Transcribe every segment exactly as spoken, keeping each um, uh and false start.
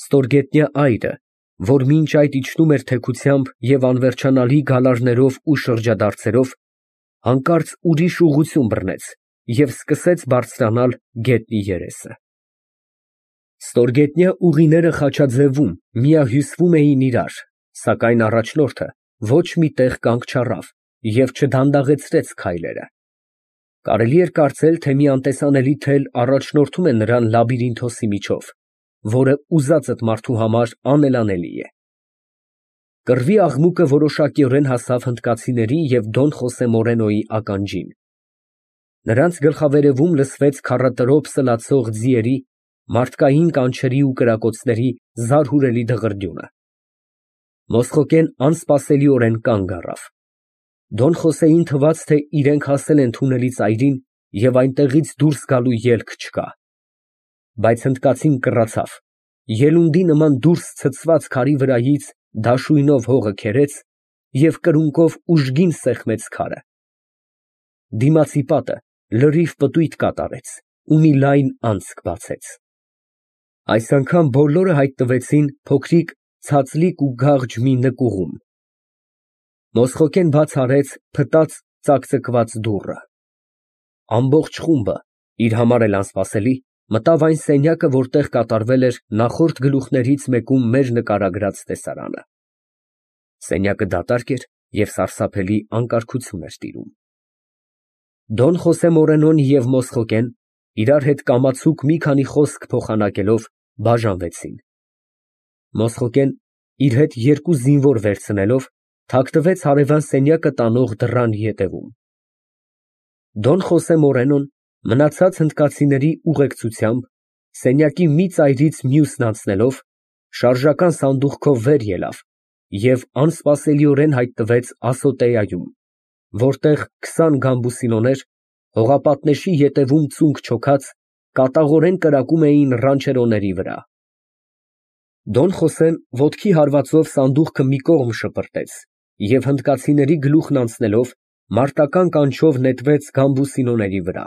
Ստորգետնյա այրը, որ մինչ այդ իջնում էր թեքությամբ և անվերջանալի գալարներով ու շրջադարձերով, հանկարծ ուրիշ ուղղություն բռնեց և սկսեց բարձրանալ գետնի երեսը։ Ստորգետնյա ուղիները խաչաձևում միահյուսվում էին իրար, սակայն առաջնորդը ոչ մի տեղ կանգ չառավ և չդանդաղեցրեց քայլերը։ Կարելի էր կարծել, թե մի անտեսանելի թել առաջնորդում է նրան լաբիրինթոսի միջով, որը ուզածդ մարդու համար անելանելի է։ Կռվի աղմուկը որոշակիորեն հասավ հնդկացիների և Դոն Խոսե Մորենոյի ականջին։ Նրանց գլխավերևում լսվեց քառատրոփ սլացող ձիերի, մարդկային կանչերի ու կրակոցների զարհուրելի դղրդյունը։ Մոսխոկեն անսպասելիորեն կանգ առավ։ Դոն Խոսեին թվաց, թե իրենք հասել են թունելի ծայրին և այնտեղից դուրս գալու ելք չկա։ Բայց հնդկացին կռացավ, ելունդի նման դուրս ցցված քարի վրայից դաշույնով հողը քերեց և կրունկով ուժգին սեղմեց քարը։ Դիմացի պատը լրիվ պտույտ կատարեց ու մի լայն անցք բացեց։ Այս անգամ բոլորը հայտնվեցին փոքրիկ ցածլիկ ու գաղջ մի նկուղում։ Մոսխոկեն բաց արեց փտած ծակծկված դուռը։ Ամբողջ խումբը, իր համար էլ անսպասելի, մտավ այն սենյակը, որտեղ կատարվել էր նախորդ գլուխներից մեկում մեր նկարագրած տեսարանը։ Սենյակը դատարկ էր և սարսափելի անկարգություն էր տիրում։ Դոն Խոսե Մորենոն և Մոսխոկեն, իրար հետ կամացուկ մի քանի խոսք փոխանակելով, բաժանվեցին։ Մոսխոկեն, իր հետ երկու զինվոր վերցնելով, թաքնվեց հարևան սենյակը տանող դռան ետևում։ Դոն Խոսե Մորենոն, մնացած հնդկացիների ուղեկցությամբ, սենյակի մի ծայրից մյուսն անցնելով, շարժական սանդուղքով վեր ելավ և անսպասելիորեն հայտնվեց ասոտեայում, որտեղ քսան գամբուսինոներ, հողապատնեշի ետևում ծունկ չոքած, կատաղորեն կրակում էին ռանչերոների վրա։ Դոն Խոսեն ոտքի հարվածով սանդուղքը մի կողմ շպրտեց և հնդկացիների գլուխն անցնելով, մարտական կանչով նետվեց գամբուսինոների վրա։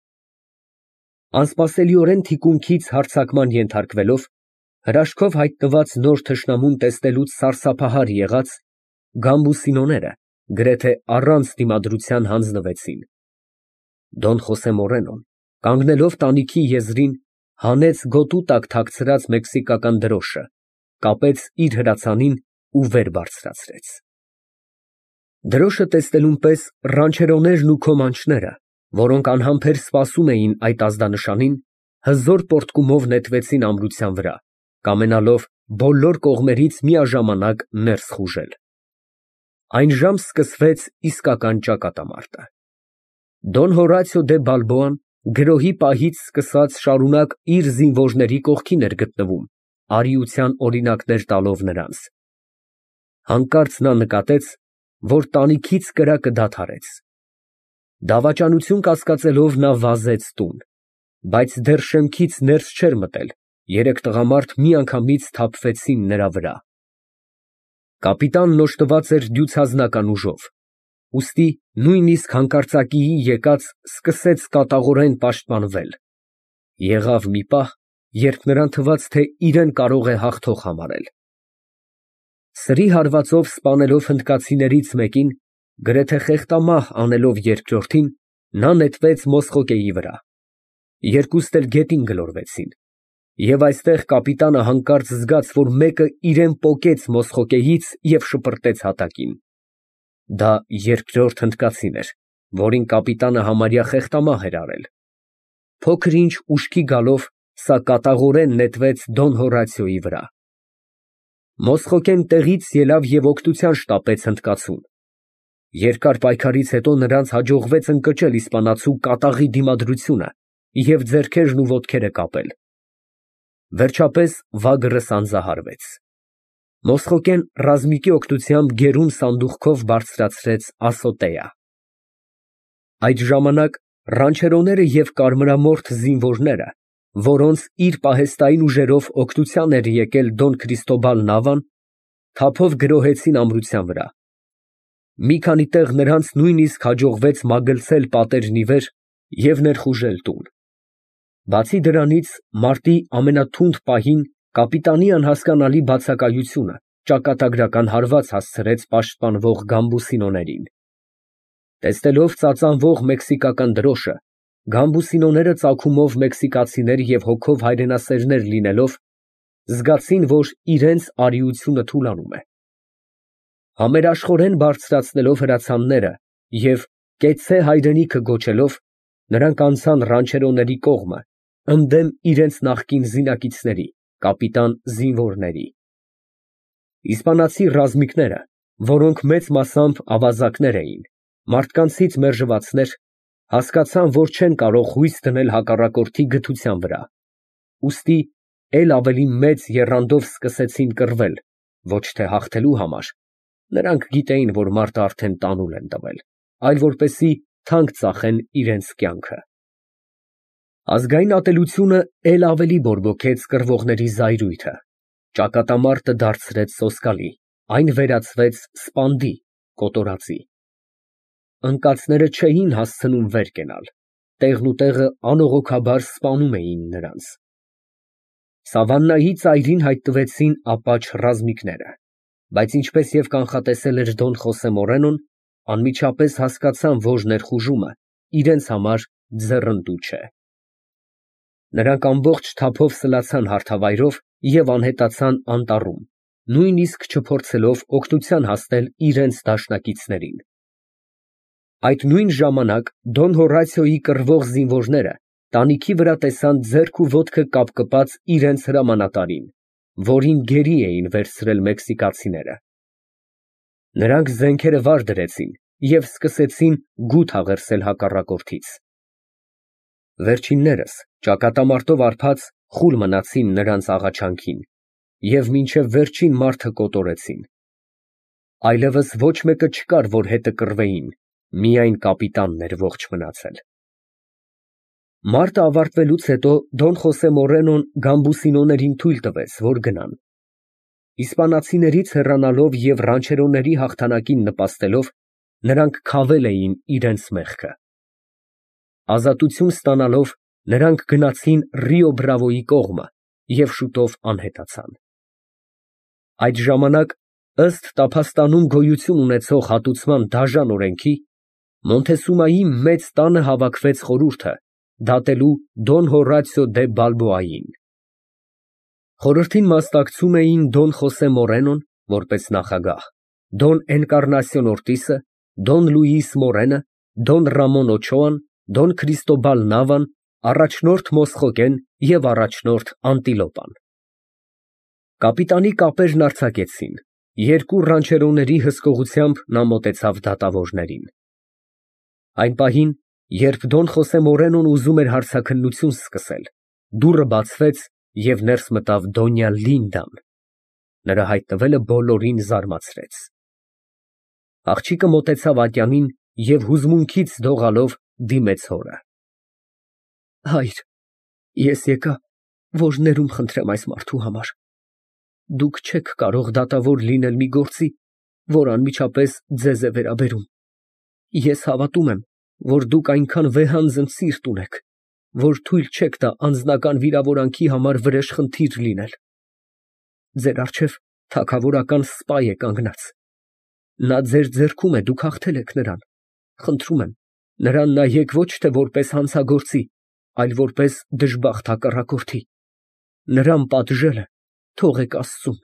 Անսպասելիորեն թիկունքից հարձակման ենթարկվելով, հրաշքով հայտնված նոր թշնամուն տեսնելուց սարսափահար եղած, գամբուսինոները գրեթե առանց դիմադրության հանձնվեցին։ Դոն Խոսե Մորենոն, կանգնելով տանիքի եզրին, հանեց գոտու տակ թաքցրած մեքսիկական դրոշը, կապեց իր հրացանին ու վեր բարձրացրեց։ Դրոշը տեսնելուն պես ռանչերոներն ու քոմանչները, որոնք անհամբեր սպասում էին այդ ազդանշանին, հզոր պոռթկումով նետվեցին ամրության վրա, կամենալով բոլոր կողմերից միաժամանակ ներս խուժել։ Այնժամ սկսվեց իսկական ճակատամարտը։ Դոն Հորացիո դե Բալբոան գրոհի պահից սկսած շարունակ իր զինվորների կողքին էր գտնվում, արիության օրինակներ տալով նրանց։ Հանկարծ նա նկատեց, որ տանիքից կրակը դադարեց։ Դավաճանություն կասկածելով նա վազեց տուն, բայց դեռ շեմքից ներս չէր մտել, երեք տղամարդ միանգամից սթափվեցին նրա վրա։ Կապիտանն օժտված էր դյուցազնական ուժով, ուստի նույնիսկ հանկարծակիի եկած սկսեց կատաղորեն պաշտպանվել։ Եղավ մի պահ, երբ նրան թվաց, թե իրեն կարող է հաղթող համարել։ Սրի հարվածով սպանելով հնդկացիներից մեկին, գրեթե խեղդամահ անելով երկրորդին, նա նետվեց Մոսխոկեի վրա։ Երկուստ էլ գետին գլորվեցին։ Եվ այստեղ կապիտանը հանկարծ զգաց, որ մեկը իրան պոկեց Մոսխոկեից և շպրտեց հատակին։ Դա երկրորդ հնդկացին էր, որին կապիտանը համարյա խեղդամահ էր արել։ Փոքր ինչ ուշքի գալով, սա կատաղորեն նետվեց Դոն Հորացիոյի վրա։ Մոսխոկեն տեղից ելավ և օգնության շտապեց հնդկացուն։ Երկար պայքարից հետո նրանց հաջողվեց ընկճել իսպանացու կատաղի դիմադրությունը և ձեռքերն ու ոտքերը կապել։ Վերջապես վագրը սանձահարվեց։ Մոսխոկեն ռազմիկի օգնությամբ գերուն սանդուղքով բարձրացրեց ասոտեա։ Այդ ժամանակ ռանչերոները և կարմրամորթ զինվորները, որոնց իր պահեստային ուժերով օգնության էր եկել Դոն Քրիստոբալ Նավան, թափով գրոհեցին ամրության վրա։ Մի քանի տեղ նրանց նույնիսկ հաջողվեց մագլցել պատերն ի վեր և ներխուժել տուն։ Բացի դրանից, մարտի ամենաթունդ պահին Կապիտանի անհասկանալի բացակայությունը ճակատագրական հարված հասցրեց պաշտպանվող գամբուսինոներին։ Տեսնելով ծածանվող մեքսիկական դրոշը, գամբուսինոները ծագումով մեքսիկացիներ և հոգով հայրենասերներ լինելով, զգացին, որ իրենց արիությունը թուլանում է։ Համերաշխորեն բարձրացնելով հրացանները և «Կեցցե հայրենիքը» գոչելով, նրանք անցան ռանչերոների կողմը, ընդդեմ իրենց նախկին զինակիցների, կապիտան զինվորների։ Իսպանացի ռազմիկները, որոնք մեծ մասամբ ավազակներ էին, մարդկանցից մերժվածներ, հասկացան, որ չեն կարող հույս դնել հակառակորդի գթության վրա, ուստի էլ ավելի մեծ եռանդով սկսեցին կռվել, ոչ թե հաղթելու համար, նրանք գիտեին, որ մարտը արդեն տանուլ են տվել, այլ որպեսզի թանկ ծախեն իրենց կյանքը։ Ազգային ատելությունը էլ ավելի բորբոքեց կռվողների զայրույթը, ճակատամարտը դարձրեց սոսկալի, այն վերածվեց սպանդի, կոտորածի։ Ընկածները չէին հասցնում վեր կենալ, տեղնուտեղը անողոքաբար սպանում էին նրանց։ Սավաննայի ծայրին հայտնվեցին ապաչ ռազմիկները, բայց ինչպես և կանխատեսել էր Դոն Խոսե Մորենոն, անմիջապես հասկացան, որ ներխուժումը իրենց համար ձեռնտու չէ։ Նրանք ամբողջ թափով սլացան հարթավայրով և անհետացան անտառում, նույնիսկ չփորձելով օգնության հասնել իրենց դաշնակիցներին։ Այդ նույն ժամանակ Դոն Հորատիոյի կռվող զինվորները տանիքի վրա տեսան ձեռք ու ոտքը կապկպած իրենց հրամանատարին, որին գերի էին վերցրել մեքսիկացիները։ Նրանք զենքերը վար դրեցին և սկսեցին գութ աղերսել հակառակորդից։ Վերջիններս, ճակատամարտով արբած, խուլ մնացին նրանց աղաչանքին և մինչև վերջին մարդը կոտորեցին։ Այլևս ոչ մեկը չկար, որ հետը կռվեին, միայն կապիտանն էր ողջ մնացել։ Մարտը ավարտվելուց հետո Դոն Խոսե Մորենոն գամբուսինոներին թույլ տվեց, որ գնան։ Իսպանացիներից հեռանալով և ռանչերոների հաղթանակին նպաստելով, նրանք քավել էին իրենց մեղքը։ Ազատություն ստանալով, նրանք գնացին Ռիո Բրավոյի կողմը և շուտով անհետացան։ Այդ ժամանակ, ըստ Տափաստանում գոյություն ունեցող հատուցման դաժան օրենքի, Մոնթեսումայի մեծ տանը հավաքվեց խորհուրդը, դատելու Դոն Հորատիո դե Բալբոային։ Խորհրդին մասնակցում էին Դոն Խոսե Մորենոն, որպես նախագահ, Դոն Էնկառնասիոն Օրտիսը, Դոն Լուիս Մորենը, Դոն Ռամոն Օչոան, Դոն Քրիստոբալ Նավան, առաջնորդ Մոսխոկեն և առաջնորդ Անտիլոպան։ Կապիտանի կապերն արձակեցին, երկու ռանչերոների հսկողությամբ նա մոտեցավ դատավորներին։ Այն պահին, երբ Դոն Խոսե Մորենոն ուզում էր հարցաքննություն սկսել, դուռը բացվեց և ներս մտավ Դոնյա Լինդան։ Նրա հայտնվելը բոլորին զարմացրեց։ Աղջիկը մոտեցավ ատյանին և հուզմունքից դողալով դիմեց հորը։ Հայր, ես եկա, որ ներում խնդրեմ այս մարդու համար։ Դուք չեք կարող դատավոր լինել մի գործի, որ անմիջապես ձեզ է վերաբերում։ Ես հավատում եմ, որ դուք այնքան վեհանձն սիրտ ունեք, որ թույլ չեք տա անձնական վիրավորանքի համար վրեժխնդիր լինել։ Ձեր առջև թագավորական սպա է կանգնած։ Նա ձեր ձեռքում է, դուք հաղթել եք նրան։ Խնդրում եմ, նրան նայեք ոչ թե որպես հանցագործի, այլ որպես դժբախտ հակառակորդի։ Նրան պատժելը թողեք Աստծուն։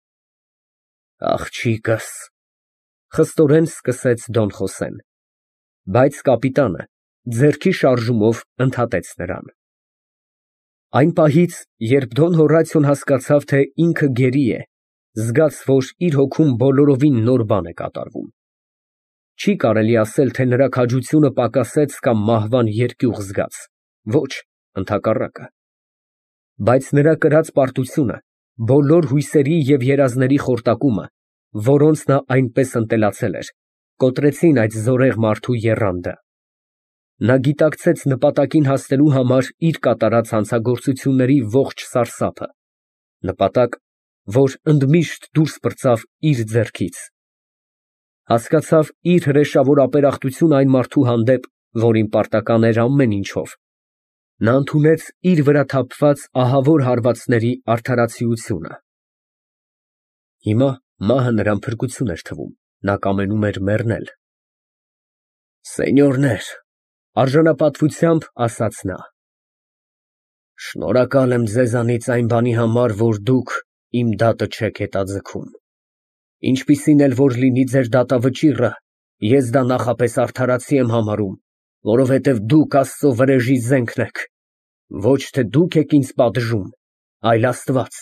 Աղջիկս, խստորեն սկսեց Դոն Խոսեն, բայց կապիտանը ձեռքի շարժումով ընդհատեց նրան։ Այն պահից, երբ Դոն Հորատիոն հասկացավ, թե ինքը գերի է, զգաց, որ իր հոգում բոլորովին նոր բան է կատարվում։ Չի կարելի ասել, թե նրա քաջությունը պակասեց կամ մահվան երկյուղ զգաց, ոչ, ընդհակառակը։ Բայց նրա կրած պարտությունը, բոլոր հույսերի և երազների խորտակումը, որոնց նա այնպես ընտելացել էր, կոտրեցին այդ զորեղ մարդու եռանդը։ Նա գիտակցեց նպատակին հասնելու համար իր կատարած հանցագործությունների ողջ սարսափը, նպատակ, որ ընդմիշտ դուրս պրծավ իր ձեռքից։ Հասկացավ իր հրեշավոր ապերախտությունը այն մարդու հանդեպ, որին պարտական էր ամեն ինչով։ Նա ընդունեց իր վրա թափված ահավոր հարվածների արդարացիությունը։ Հիմա մահը նրան փրկություն էր թվում, նա կամենում էր մեռնել։ Սենյորներ, արժանապատվությամբ ասաց նա, շնորհակալ եմ ձեզանից այն բանի համար, որ դուք իմ դատը չեք հետաձգում։ Ինչպիսին էլ որ լինի ձեր դատավճիռը, ես դա նախապես արդարացի եմ համարում, որովհետև դուք Աստծո վրեժի զենքն եք, ոչ թե դուք եք ինձ պատժում, այլ Աստված։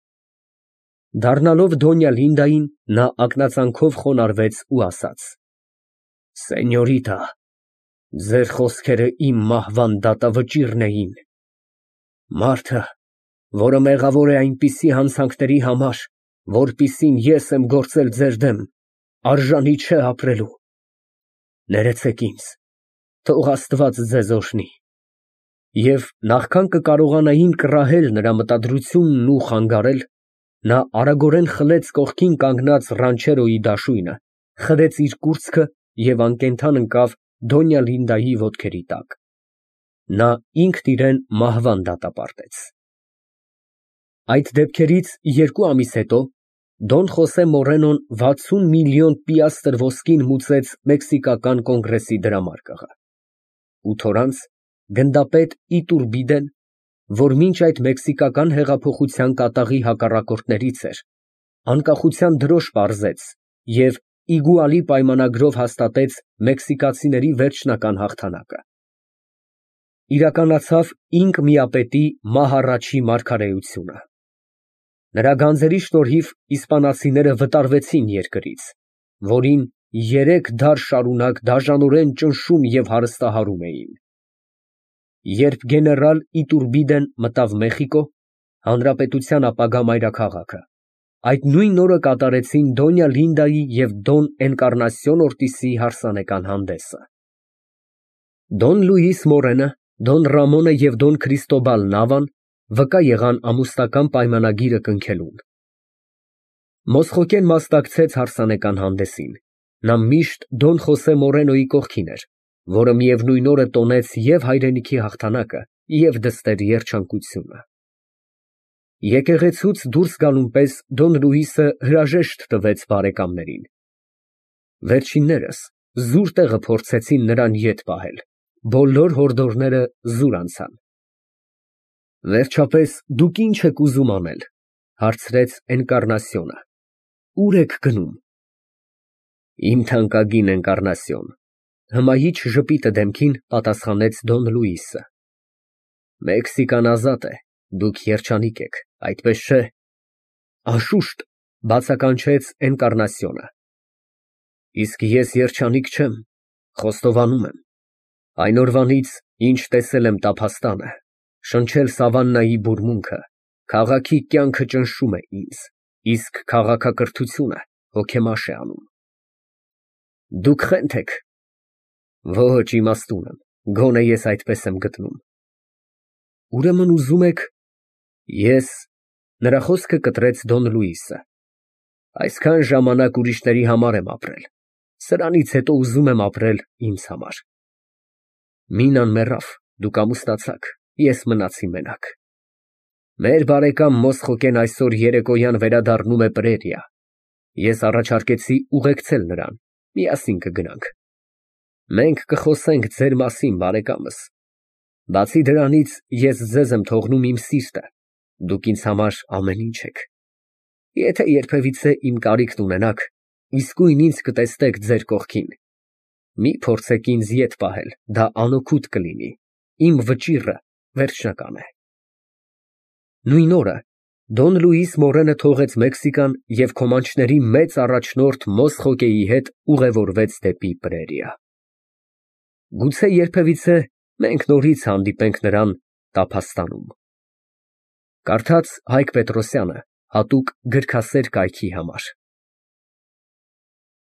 Դառնալով Դոնյա Լինդային, նա ակնածանքով խոնարհվեց ու ասաց. Սենյորիտա, ձեր խոսքերը իմ մահվան դատավճիռն էին։ Մարդը, որը մեղավոր է այնպիսի հանցանքների համար, որպիսին ես եմ գործել ձեր դեմ, արժանի չէ ապրելու։ Ներեցեք ինձ, թող Աստված ձեզ օրհնի։ Եվ նախքան կկարողանային կռահել նրա մտադրությունն ու խանգարել, նա արագորեն խլեց կողքին կանգնած Ռանչերոյի դաշույնը, խրեց իր կուրծքը և անկենդան ընկավ Դոնյա Լինդայի ոտքերի տակ։ Նա ինքն իրեն մահվան դատապարտեց։ Այդ դեպքերից երկու ամիս հետո Դոն Խոսե Մորենոն վաթսուն միլիոն պիաստր ոսկին մուծեց մեքսիկական կոնգրեսի դրամարկղը։ Ութ օր անց գնդապետ Իտուրբիդեն, որ մինչ այդ մեքսիկական հեղափոխության կատաղի հակառակորդներից էր, անկախության դրոշ պարզեց և Իգուալի պայմանագրով հաստատեց մեքսիկացիների վերջնական հաղթանակը։ Իրականացավ ինքմիապետի Մահառաչի մարգարեությունը։ Նրա գանձերի շնորհիվ իսպանացիները վտարվեցին երկրից, որին երեք դար շարունակ դաժանորեն ճնշում և հարստահարում էին։ Երբ գեներալ Իտուրբիդեն մտավ Մեխիկո, հանրապետության ապագա մայրաքաղաքը, այդ նույն օրը կատարեցին Դոնյա Լինդայի և Դոն Էնկառնասիոն Օրտիսի հարսանեկան հանդեսը։ Դոն Լուիս Մորենը, Դոն Ռամոնը և Դոն Քրիստոբալ Նավան վկա եղան ամուսնական պայմանագիրը կնքելուն։ Մոսխոկեն մասնակցեց հարսանեկան հանդեսին։ Նա միշտ Դոն Խոսե Մորենոյի կողքին էր, որը միևնույն օրը տոնեց և հայրենիքի հաղթանակը, և դստեր երջանկությունը։ Եկեղեցուց դուրս գալուն պես Դոն Լուիսը հրաժեշտ տվեց բարեկամներին։ Վերջիններս զուր տեղը փորձեցին նրան ետ պահել, բոլոր հորդորները զուր անցան։ Վերջապես դուք ի՞նչ եք ուզում անել, հարցրեց Էնկառնասիոնը, ո՞ւր եք գնում։ Իմ թանկագին Էնկառնասիոն, հմայիչ ժպիտը դեմքին պատասխանեց Դոն Լուիսը։ Մեքսիկան ազատ է, դուք երջանիկ եք, այդպես չէ։ Անշուշտ, բացականչեց Էնկառնասիոնը։ Իսկ ես երջանիկ չեմ, խոստովանում եմ։ Այն օրվանից, ինչ տեսել եմ տափաստանը, շնչել սավաննայի բուրմունքը, քաղաքի կյանքը ճնշում է ինձ, իսկ քաղաքակրթությունը հոգեմաշ է անում։ Դուք խե՞նթ եք։ Ոչ, իմաստուն եմ, գոնե ես այդպես եմ գտնում։ Ուրեմն ուզում եք… Ես… Նրա խոսքը կտրեց Դոն Լուիսը։ Այսքան ժամանակ ուրիշների համար եմ ապրել, սրանից հետո ուզում եմ ապրել ինձ համար։ Մինան մեռավ, դուք ամուսնացաք, ես մնացի մենակ։ Մեր բարեկամ Մոսխոկեն այսօր երեկոյան վերադառնում է Պրերիա։ Ես առաջարկեցի ուղեկցել նրան, միասին կգնանք։ Մենք կխոսենք ձեր մասին, բարեկամս։ Բացի դրանից, ես ձեզ եմ թողնում իմ սիրտը, դուք ինձ համար ամեն ինչ եք։ Եթե երբևիցե իմ կարիքն ունենաք, իսկույն ինձ կտեսնեք ձեր կողքին։ Մի փորձեք ինձ ետ պահել, դա անօգուտ կլինի, իմ վճիռը վերջնական է։ Նույն օրը Դոն Լուիս Մորենը թողեց Մեքսիկան և քոմանչների մեծ առաջնորդ Մոսխոկեի հետ ուղևորվեց դեպի Պրերիա։ Գուցե երբևիցե մենք նորից հանդիպենք նրան տափաստանում։ Կարդաց Հայկ Պետրոսյանը հատուկ գրքասեր կայքի համար։